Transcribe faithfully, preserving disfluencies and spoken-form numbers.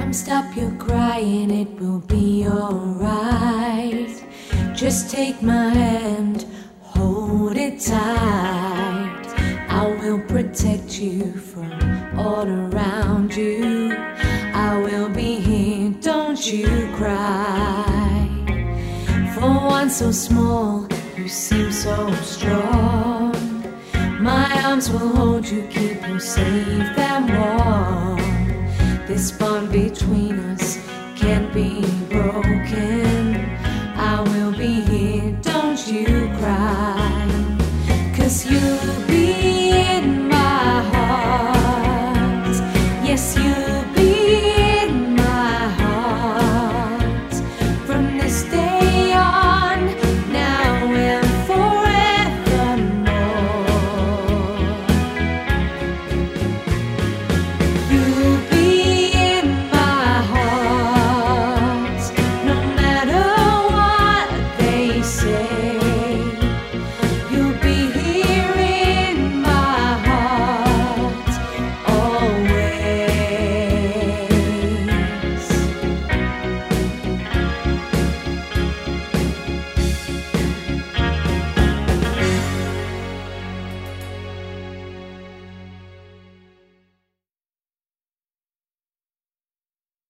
Stop your crying, it will be alright. Just take my hand, hold it tight. I will protect you from all around you. I will be here, don't you cry. For one so small, you seem so strong. My arms will hold you, keep you safe and warm. This bond between us can't be broken. I will be here, don't you cry. 'Cause you